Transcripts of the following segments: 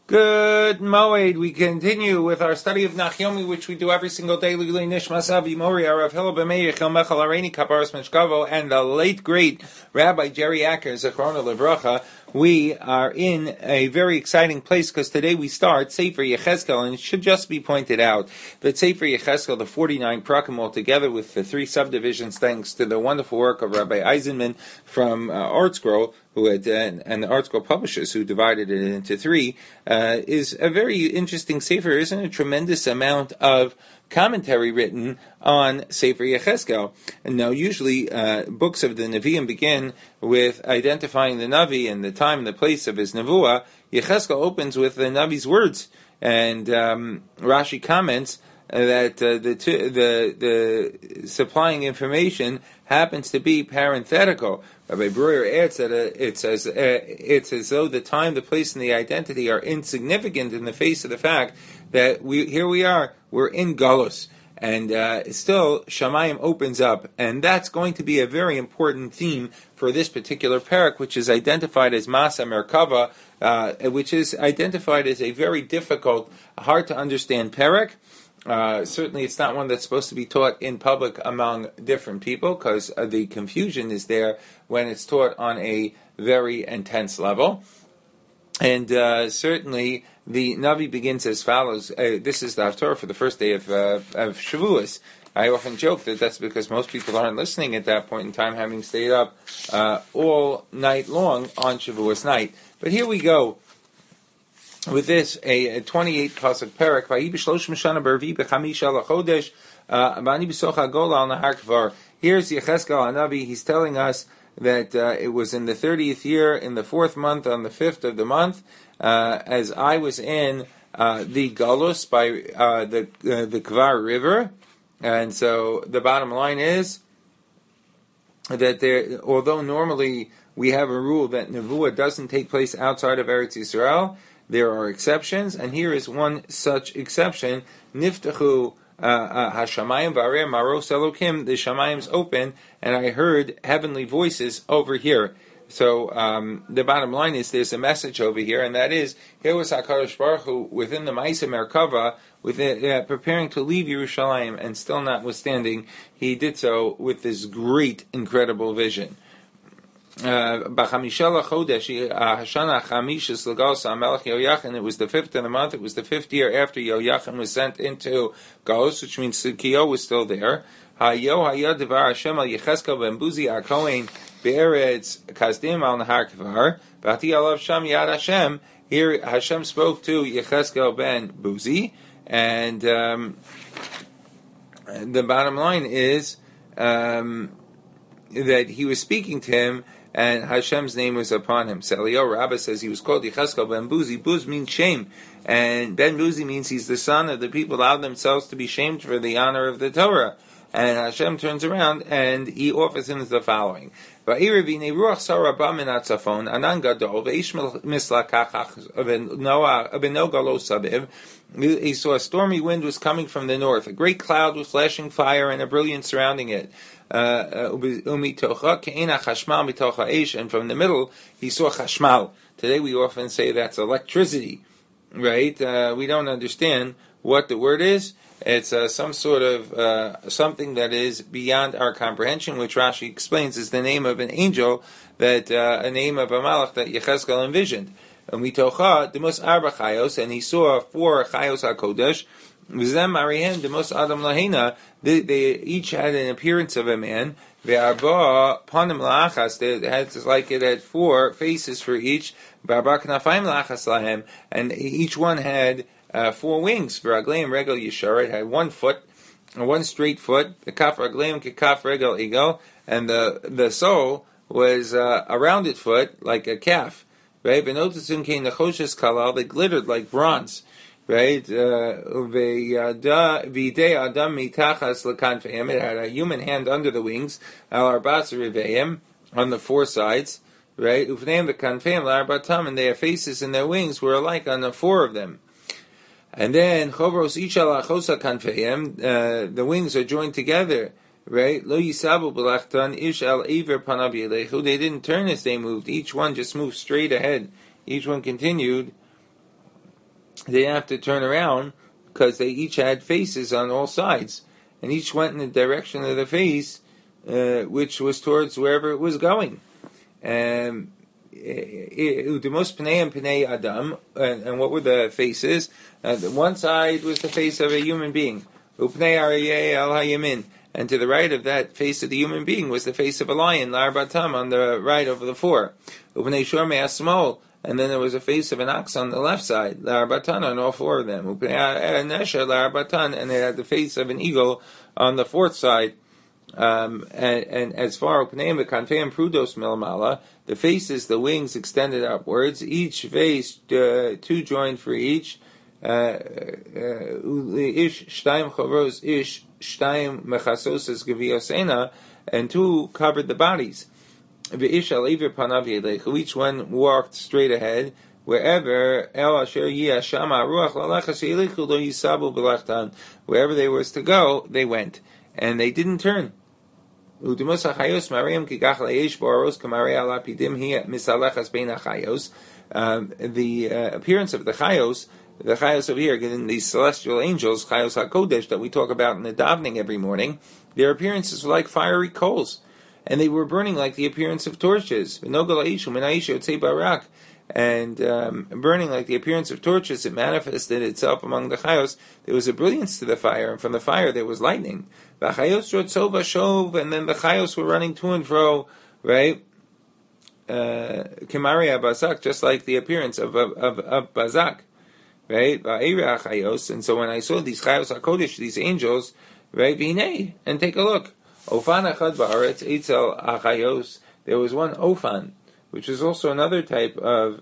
Good Moed. We continue with our study of Nachyomi, which we do every single day. And the late great Rabbi Jerry Acker, Zechrona Levracha. We are in a very exciting place because today we start Sefer Yechezkel, and it should just be pointed out that Sefer Yechezkel, the 49 prakim altogether with the 3 subdivisions, thanks to the wonderful work of Rabbi Eisenman from ArtScroll, who had, and the ArtScroll publishers who divided it into 3, is a very interesting Sefer. Isn't a tremendous amount of commentary written on Sefer Yechezkel. And now, usually, books of the Nevi'im begin with identifying the Navi and the time and the place of his Nevuah. Yechezkel opens with the Navi's words, and Rashi comments that the supplying information happens to be parenthetical. Rabbi Breuer adds that it's as though the time, the place, and the identity are insignificant in the face of the fact that we're in Galus, and still Shamayim opens up, and that's going to be a very important theme for this particular parak, which is identified as Masa Merkava, which is identified as a very difficult, hard to understand parak. Certainly it's not one that's supposed to be taught in public among different people, because the confusion is there when it's taught on a very intense level. And certainly the Navi begins as follows. This is the Haftorah for the first day of Shavuos. I often joke that that's because most people aren't listening at that point in time, having stayed up all night long on Shavuos night. But here we go with this, a 28 pasuk parak. Here's Yechezkel Hanavi. He's telling us that it was in the 30th year, in the 4th month, on the 5th of the month, as I was in the Galus by the Kvar River. And so the bottom line is that although normally we have a rule that Nevuah doesn't take place outside of Eretz Yisrael, there are exceptions, and here is one such exception. Niftachu Hashamayim v'areh maros Elokim. The Shamayim's open, and I heard heavenly voices over here. So the bottom line is there's a message over here, and that is, here was HaKadosh Baruch Hu within the Ma'aseh Merkava, preparing to leave Yerushalayim, and still notwithstanding, he did so with this great, incredible vision. And it was the 5th of the month. It was the 5th year after Yoyachin was sent into Galus, which means Tzidkiyahu was still there. Here Hashem spoke to Yechezkel ben Buzi, and the bottom line is that he was speaking to him, and Hashem's name was upon him. Seliyahu Rabbah says he was called Yechezkel ben Buzi. Buz means shame, and ben Buzi means he's the son of the people who allowed themselves to be shamed for the honor of the Torah. And Hashem turns around and he offers him the following: he saw a stormy wind was coming from the north, a great cloud with flashing fire and a brilliance surrounding it. And from the middle he saw chashmal. Today we often say that's electricity, right? We don't understand what the word is. It's some sort of something that is beyond our comprehension, which Rashi explains is the name of an angel, that a name of a malach that Yechezkel envisioned. And he saw 4 chayos hakodesh. They each had an appearance of a man. It had 4 faces for each, and each one had 4 wings. It had 1 foot, 1 straight foot. The kaf ragleim kekaf regel igel, and the sole was a rounded foot like a calf. Right? They glittered like bronze. Right? It had a human hand under the wings, on the 4 sides. Right? And their faces and their wings were alike on the 4 of them. And then the wings are joined together. Right? They didn't turn as they moved. Each one just moved straight ahead. Each one continued they didn't have to turn around because they each had faces on all sides, and each went in the direction of the face, which was towards wherever it was going. The most Pnei and Pnei Adam, and what were the faces? One side was the face of a human being, Upnei Aryeh Al Hayamin, and to the right of that face of the human being was the face of a lion, L'Arbatam, on the right of the four. Upnei Shormei Asmol, and then there was a face of an ox on the left side, L'Arbatan, on all four of them. Upnei Nesha L'Arbatan, and they had the face of an eagle on the fourth side. And as far as Pneim Kanfeim Prudos Milmala, the faces, the wings extended upwards, each face two joined for each. Ish Shtaim Chavros Ish Shtaim Mechasoses Geviosena, and two covered the bodies. V'ish Alever Panav Yelechu, each one walked straight ahead. Wherever El Asher Yeh Shama Ruach Lalechas Yelechu Lo Yisabu B'Lachtan, wherever they was to go, they went, and they didn't turn. The appearance of the Chayos over here, getting these celestial angels, Chayos HaKodesh, that we talk about in the davening every morning, their appearances were like fiery coals, and they were burning like the appearance of torches. And burning like the appearance of torches, it manifested itself among the Chayos. There was a brilliance to the fire, and from the fire there was lightning. And then the Chayos were running to and fro, right? Kimaria Bazak, just like the appearance of Bazak, right? And so when I saw these Chayos HaKodesh, these angels, right? And take a look. Ofan Achad Ba'aretz Eitzel Achayos. There was one Ofan, which is also another type of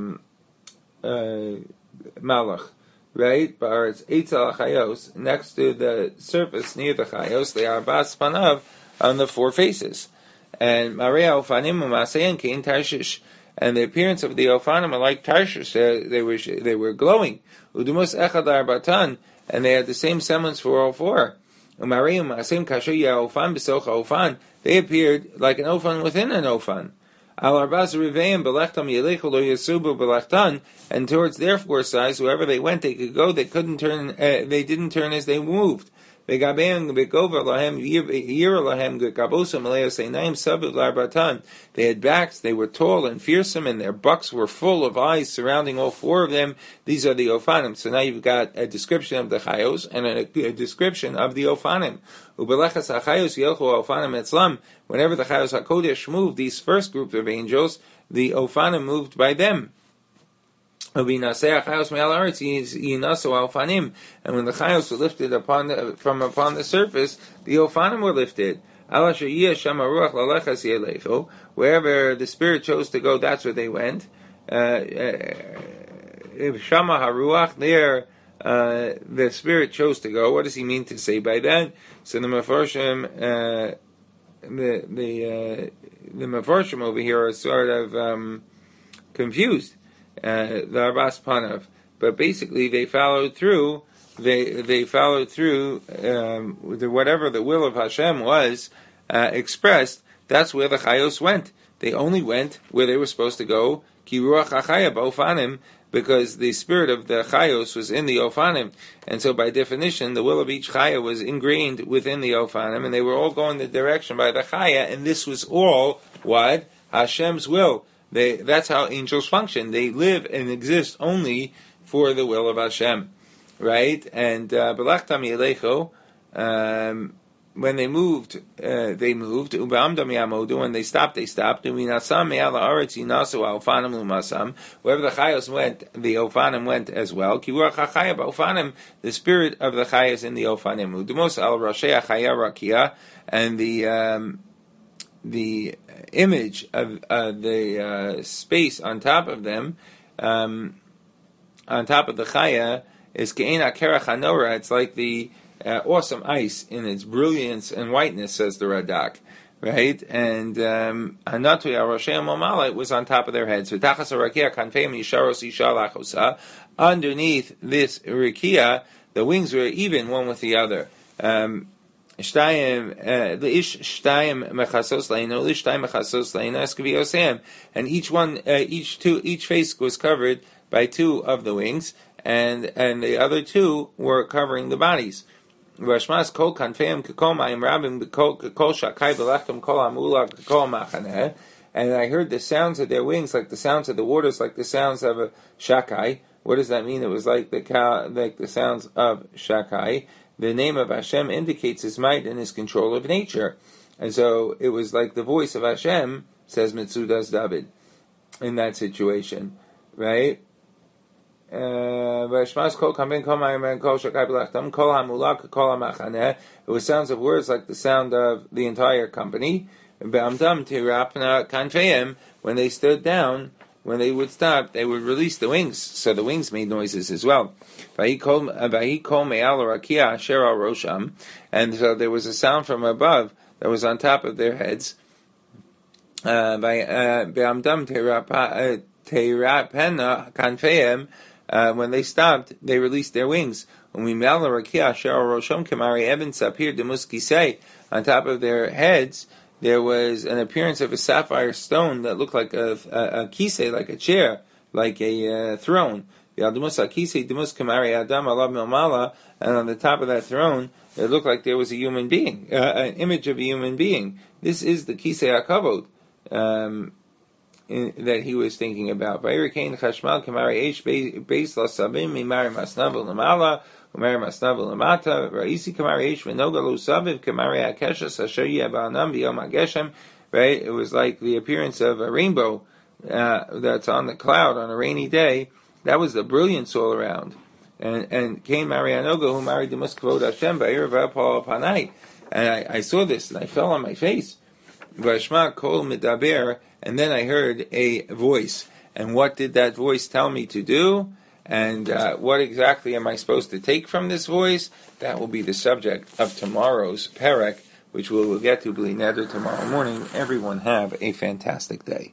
malach, right? Ba'aretz Eitzel Achayos, next to the surface near the Chayos, they are Bas Panav, on the four faces. And Maria Ofanim Umasein Kain Tarshish, and the appearance of the Ofanim are like Tarshish. They were glowing. Udumus Echad Arbatan, and they had the same semblance for all four. Umaria Umasein Kashoya Ofan Besocha Ofan. They appeared like an Ofan within an Ofan. Al Arbaz Riveim Belechtam Yelechu Lo Yasubu Belechtan, and towards their four sides, wherever they went, they could go. They couldn't turn. They didn't turn as they moved. They had backs, they were tall and fearsome, and their bucks were full of eyes surrounding all four of them. These are the Ofanim. So now you've got a description of the Chayos and a description of the Ofanim. Whenever the Chayos HaKodesh moved, these first group of angels, the Ofanim moved by them. And when the Chayos were lifted from upon the surface, the Ofanim were lifted. Wherever the Spirit chose to go, that's where they went. If Shama Haruach, there the Spirit chose to go. What does he mean to say by that? So the Mefarshim, the Mefarshim over here are sort of confused. The Arbas Panav, but basically they followed through. They followed through whatever the will of Hashem was expressed. That's where the Chayos went. They only went where they were supposed to go. Ki ruach hachaya b'ofanim, because the spirit of the Chayos was in the Ofanim, and so by definition, the will of each Chaya was ingrained within the Ofanim, and they were all going the direction by the Chaya, and this was all what Hashem's will. That's how angels function. They live and exist only for the will of Hashem, right? And Belachtam Yelecho, when they moved. Ube'amdam yamodu, when they stopped, they stopped. Uminasam me'ala aretz yinasu ha'ofanim umasam. Wherever the Chayos went, the Ofanim went as well. Kiruach ha'chaya ba'ofanim, the spirit of the Chayos in the Ofanim. Udumos al rashei ha'chaya rakia, and the image of the space on top of them, on top of the Chaya, is Ke'ena Kerach HaNorah. It's like the awesome ice in its brilliance and whiteness, says the Radak, right? And Hanatu Yaroshei Momala, it was on top of their heads. V'tachas harakia kanfeim yisharos isha lachosa. Underneath this rakia, the wings were even one with the other. And each face was covered by two of the wings, and the other two were covering the bodies. Vashmas kol kanfeim kekol ma'im rabim kekol shakai v'lechtem kol amula kekol machaneh. And I heard the sounds of their wings, like the sounds of the waters, like the sounds of a shakai. What does that mean? It was like the sounds of shakai. The name of Hashem indicates His might and His control of nature, and so it was like the voice of Hashem, says Mitzudas David, in that situation, right? It was sounds of words like the sound of the entire company. When they stood down, when they would stop, they would release the wings. So the wings made noises as well. And so there was a sound from above that was on top of their heads. When they stopped, they released their wings. On top of their heads, there was an appearance of a sapphire stone that looked like a kisei, like a chair, like a throne. And on the top of that throne, it looked like there was a human being, an image of a human being. This is the kisei hakavod that he was thinking about. Right? It was like the appearance of a rainbow that's on the cloud on a rainy day. That was the brilliance all around. And came Marianoga, who married the Muskvod Hashem, and I saw this and I fell on my face. And then I heard a voice. And what did that voice tell me to do? And what exactly am I supposed to take from this voice? That will be the subject of tomorrow's Perek, which we will get to B'li Neder tomorrow morning. Everyone have a fantastic day.